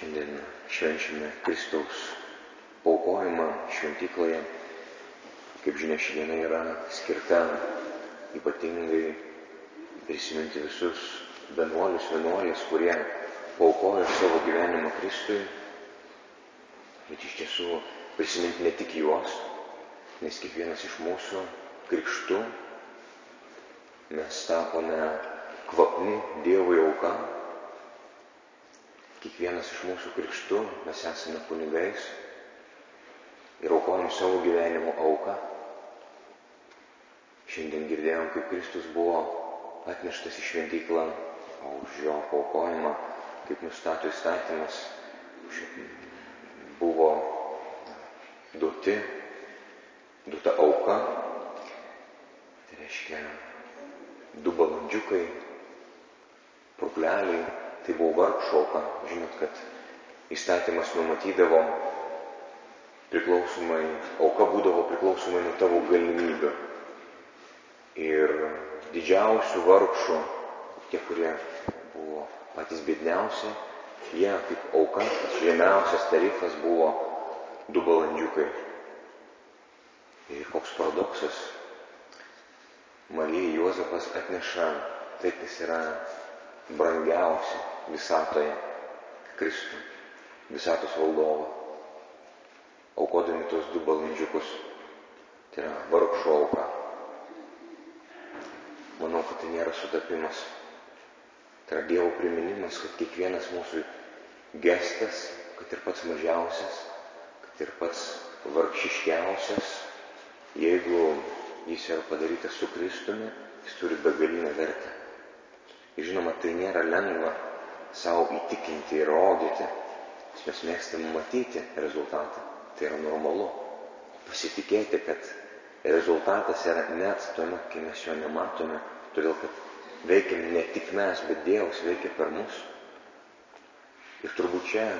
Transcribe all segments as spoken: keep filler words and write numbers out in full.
Šiandien švenčiame Kristaus paaukojimą šventykloje. Kaip žinia, ši diena yra skirta ypatingai prisiminti visus vienuolius, vienuolės, kurie paaukojo savo gyvenimą Kristui. Bet iš tiesų prisiminti ne tik juos, nes kiekvienas iš mūsų krikštu mes tapome kvapni Dievui auka. Kiekvienas iš mūsų krikštu mes esame kunigais ir aukojam savo gyvenimo auką. Šiandien girdėjom, kaip Kristus buvo atneštas į šventyklą, o už jo paaukojimą, kaip nustato įstatymas, buvo duoti, duota auka. Tai reiškia du balandžiukai, purpleliai, tai buvo vargšo auka. Žinot, kad įstatymas numatydavo priklausomai, auka būdavo priklausomai nuo tavo galimybių. Ir didžiausių vargšų, tie, kurie buvo patys biedniausi, jie kaip auka, žemiausias tarifas buvo du balandžiukai. Ir koks paradoksas, Marija Juozapas atneša tai, kas yra brangiausia visatoje, Kristų, visatos valdovą, aukodami tos du balandžiukus. Tai yra vargšo auka. Manau, kad tai nėra sutapimas. Tai yra Dievo priminimas, kad kiekvienas mūsų gestas, kad ir pats mažiausias, kad ir pats vargšiškiausias, jeigu jis yra padarytas su Kristumi, jis turi begalinę vertę. Ir žinoma, tai nėra lengva savo įtikinti ir rodyti. Mes mėgstam matyti rezultatą. Tai yra normalu. Pasitikėti, kad rezultatas yra net tuomet, kai mes jo nematome. Todėl, kad veikiam ne tik mes, bet Dievas veikia per mus. Ir turbūt čia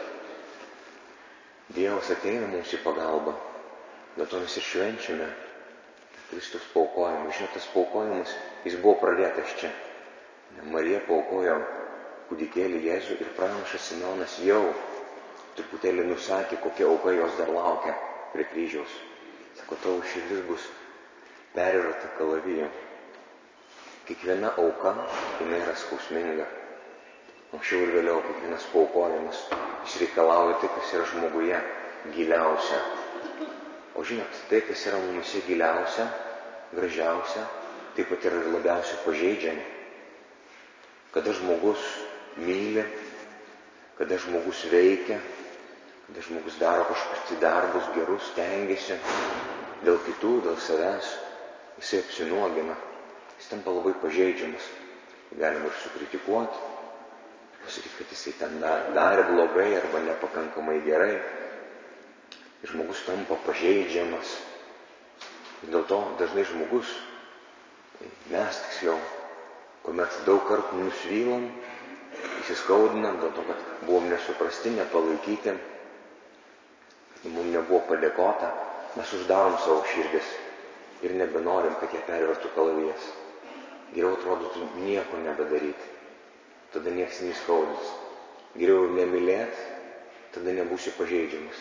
Dievas ateina mums į pagalbą. Dėl to mes ir švenčiame Kristaus paaukojimą. Žinot, tas paaukojimas, jis buvo pradėtas čia. Marija paaukojo kūdikėlį Jėzų ir pranašas Simeonas jau truputėlį nusakė, kokia auka jos dar laukia prie kryžiaus. Sako, tavo širdis bus perverta kalaviju. Kiekviena auka, jinai yra skausminga. Anksčiau ir vėliau kiekvienas paaukojimas, jis reikalauja tai, kas yra žmoguje giliausia. O žinot, tai, kas yra mumise giliausia, gražiausia, taip pat yra ir labiausiai pažeidžiama. Kada žmogus myli, kada žmogus veikia, kada žmogus daro kažkokius darbus gerus, stengiasi dėl kitų, dėl savęs, jisai apsinuogina, jis tampa labai pažeidžiamas. Galima ir sukritikuoti, pasakyti, kad jisai ten darė blogai arba nepakankamai gerai. Ir žmogus tampa pažeidžiamas. Ir dėl to dažnai žmogus, mes tiksliau, kuomet daug kartų nusvylam, įsiskaudinam dėl to, kad buvom nesuprasti, nepalaikyti, mums nebuvo padėkota, mes uždarom savo širdis ir nebenorim, kad jie pervertų kalavijas. Geriau atrodytų nieko nebedaryti, tada nieks neįskaudins. Geriau nemylėti, tada nebūsi pažeidžiamas.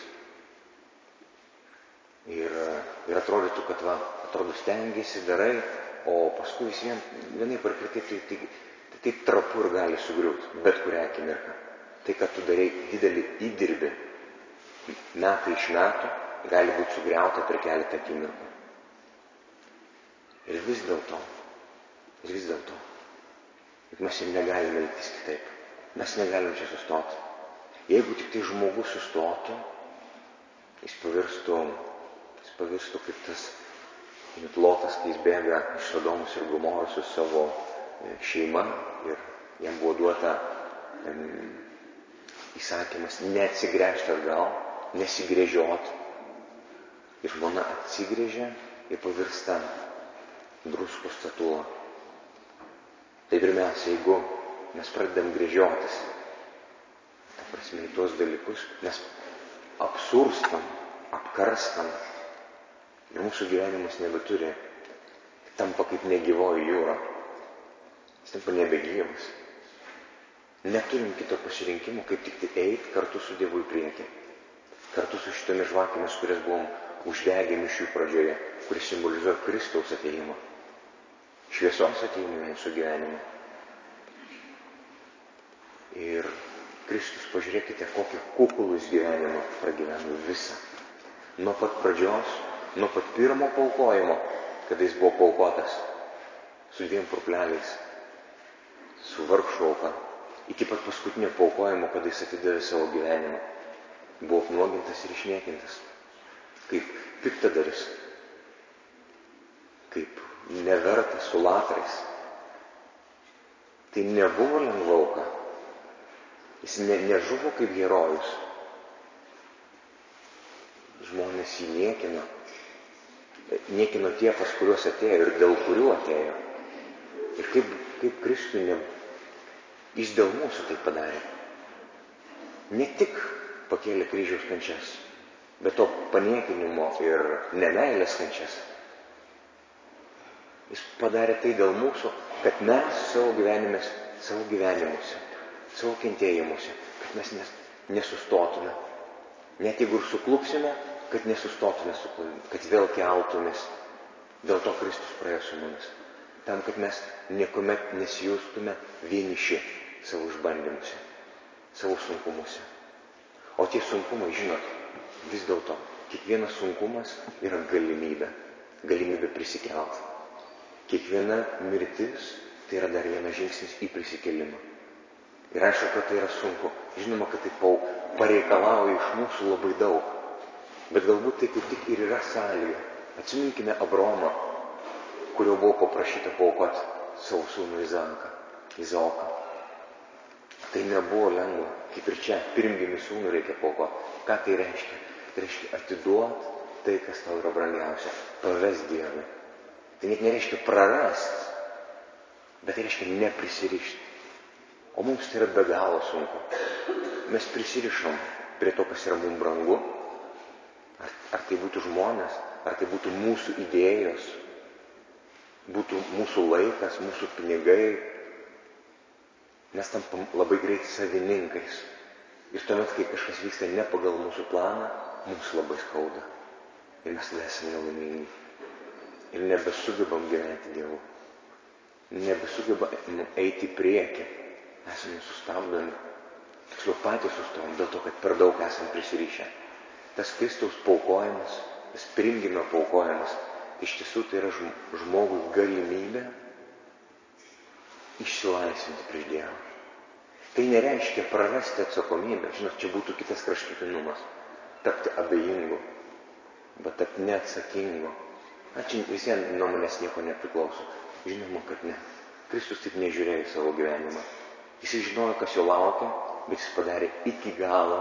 Ir, ir atrodytų, kad va, atrodo stengiasi, darai, o paskui vis vien vienai par kitaip tai, tai, tai taip trapu ir gali sugriūti, bet kurią akimirką. Tai, kad tu darai didelį įdirbį, metai iš metų, gali būti sugriauta per keletą akimirkų. Ir vis dėlto, ir vis dėlto, juk mes ir negalime elgtis kitaip. Mes negalim čia sustoti. Jeigu tik tai žmogus sustotų, jis pavirstų, jis pavirstų kaip tas Lotas, kai jis bėga iš Sodomos ir Gomoros su savo šeima ir jam buvo duota um, įsakymas neatsigręžti atgal, nesigręžioti. Ir žmona atsigręžia ir pavirsta druskos statula. Tai pirmiausia, jeigu mes pradedam gręžiotis, ta prasme, į tuos dalykus, mes apsurstam, apkarstam. Ir mūsų gyvenimas nebeturi, tampa kaip negyvoji jūra. Jis tampa nebegyvas. Neturim kito pasirinkimo, kaip tik tai eiti kartu su Dievu į priekį. Kartu su šitomis žvakėmis, kurias buvom uždegę mišių pradžioje, kuris simbolizuoja Kristaus atėjimą. Šviesos atėjimą į mūsų gyvenimą. Ir Kristus, pažiūrėkite, kokį kukulus gyvenimą pragyveno visą. Nuo pat pradžios, nuo pat pirmo paukojimo, kada jis buvo paukotas su dviem purpleliais, su vargšų auka, iki pat paskutinio paukojimo, kada jis atidavė savo gyvenimą, buvo apnuogintas ir išniekintas, kaip piktadaris, kaip nevertas su latrais. Tai nebuvo lengva auka. Jis ne, nežuvo kaip herojus. Žmonės jį niekino. Niekino tie, pas kuriuos atėjo ir dėl kurių atėjo. Ir kaip, kaip Kristui ne... Jis dėl mūsų tai padarė. Ne tik pakėlė kryžiaus kančias, bet to paniekinimo ir nemeilės kančias. Jis padarė tai dėl mūsų, kad mes savo gyvenime, savo gyvenimuose, savo kentėjimuose, kad mes nesustotume. Net jeigu ir suklupsime, kad nesustotume su klaidu, kad vėl keltumės. Dėl to Kristus praėjo su mumis. Tam, kad mes niekuomet nesijustume vieniši savo išbandymuose, savo sunkumuose. O tie sunkumai, žinot, vis dėlto, kiekvienas sunkumas yra galimybė, galimybė prisikelt. Kiekviena mirtis tai yra dar vienas žingsnis į prisikėlimą. Ir aišku, kad tai yra sunku. Žinoma, kad tai pareikalauja iš mūsų labai daug. Bet galbūt tai kaip tik ir yra sąlyga. Atsiminkime Abraomą, kurio buvo paprašyta paaukoti savo sūnų Izaoką. Izaoką. Tai nebuvo lengva. Kaip ir čia, pirmgimį sūnų reikia paaukoti. Ką tai reiškia? Tai reiškia atiduoti tai, kas tau yra brangiausia. Pavest Dievui. Tai net nereiškia prarast, bet tai reiškia neprisirišti. O mums tai yra be galo sunku. Mes prisirišom prie to, kas yra mums brangu. Ar, ar tai būtų žmonės, ar tai būtų mūsų idėjos, būtų mūsų laikas, mūsų pinigai. Mes tampam labai greit savininkais. Ir tuomet, kai kažkas vyksta ne pagal mūsų planą, mums labai skauda. Ir mes tada esame nelaimingi. Ir nebesugebam gyventi Dievu. Nebesugebam eiti į priekį. Esame sustabdomi. Tiksliau patys sustojom dėl to, kad per daug esame prisirišę. Tas Kristaus paukojimas, tas pirmgimio paukojimas, iš tiesų tai yra žmogui galimybė išsilaisvinti prieš Dievą. Tai nereiškia prarasti atsakomybę. Žinot, čia būtų kitas kraštutinumas. Tapti abejingu, bet tapti neatsakingu. Na, čia visien nuo manęs nieko nepriklauso. Žinoma, kad ne. Kristus taip nežiūrėjo į savo gyvenimą. Jis žinojo, kas jo laukia, bet jis padarė iki galo,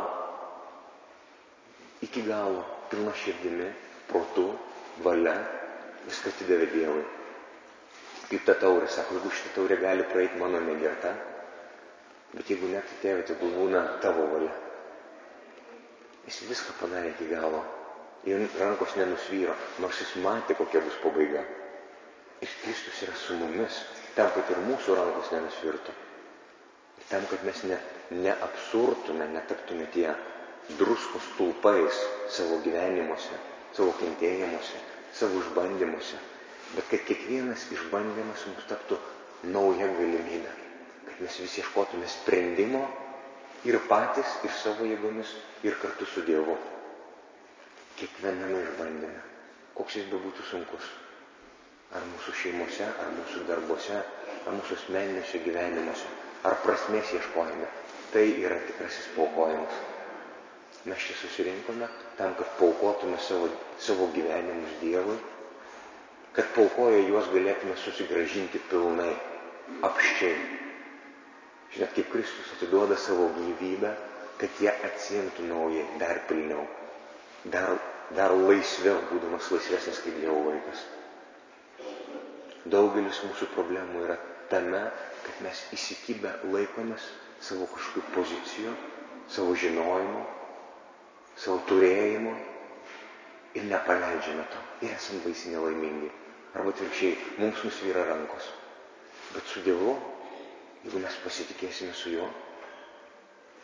iki galo, pilna širdimi, protu, valia, viską atidavė Dievui. Kaip ta taurė, sako, jeigu šitą taurė gali praeiti mano negerta, bet jeigu ne, tai Tėve, tegul būna tavo valia. Jis viską padarė iki galo. Ir rankos nenusvyro, nors jis matė, kokia bus pabaiga. Ir Kristus yra su mumis, tam, kad ir mūsų rankos nenusvirtų. Ir tam, kad mes ne, neabsurtume, netaptume tie druskos stulpais savo gyvenimuose, savo kentėjimuose, savo išbandymuose. Bet kad kiekvienas išbandymas mums taptų nauja galimybė. Kad mes visi ieškotume sprendimo ir patys, ir savo jėgomis, ir kartu su Dievu. Kiekviename išbandyme, koks jis bebūtų sunkus. Ar mūsų šeimose, ar mūsų darbuose, ar mūsų asmeniniuose gyvenimuose, ar prasmės ieškojime. Tai yra tikrasis paukojimas. Mes čia susirinkome tam, kad paukotume savo, savo gyvenimus Dievui, kad paukoję juos galėtume susigrąžinti pilnai, apščiai. Žinot, kaip Kristus atiduoda savo gyvybę, kad jie atsiimtų naujai, dar pilniau, dar, dar laisviau, būdamas laisvesnis kaip Dievo vaikas. Daugelis mūsų problemų yra tame, kad mes įsikibę laikomės savo kažkokių pozicijų, savo žinojimo, savo turėjimo ir nepaleidžiame to. Ir esame baisiai nelaimingi. Arba atvirkščiai, mums nusvyra rankos. Bet su Dievu, jeigu mes pasitikėsime su juo,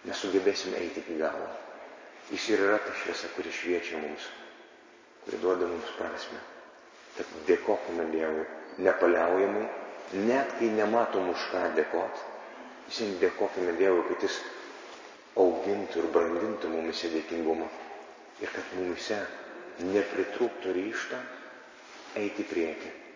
nesugebėsim eiti iki galo. Jis ir yra ta šviesa, kuri šviečia mums, kuri duoda mums prasmę. Tad dėkokime Dievui nepaliaujamai, net kai nematom už ką dėkot. Visiems dėkokime Dievui, kad Jis augintų ir brandintų mumise dėkingumą ir kad mumise nepritrūktų ryžto eiti į priekį.